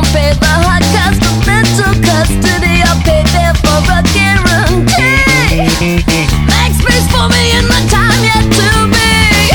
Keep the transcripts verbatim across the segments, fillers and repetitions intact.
pay the high cost of mental custody. I'll pay there for a guarantee. Make space for me in the time yet to be.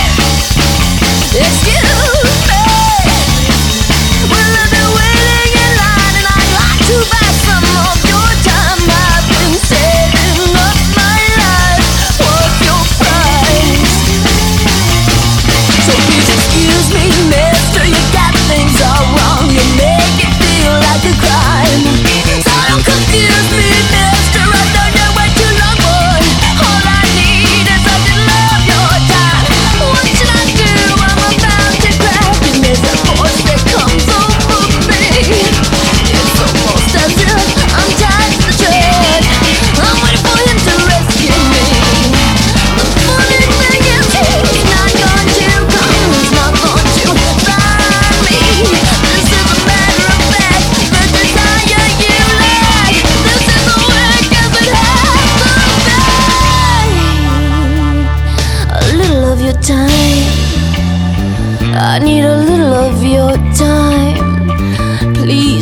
Excuse me, will I be waiting in line? And I'd like to buy some of your time. I've been saving up my life. What's your price? So please excuse me, mister, you got things all wrong. You make it feel like a crime. So don't confuse me, mister, I know you way too long, boy. All I need is a little of your time. What should I do? I'm about to crash. And there's a force that comes over me. It's almost as if I'm tied to the tread. I'm waiting for him to rescue me. The funny thing is, he's not going to come. He's not going to find me. This is a matter of fact. The desire you lack. This is the work as it has to be. A little of your time. I need a little of your time. Please.